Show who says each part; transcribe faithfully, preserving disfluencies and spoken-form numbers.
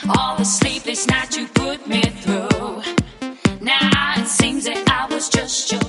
Speaker 1: all the sleepless nights you put me through. Now it seems that I was just your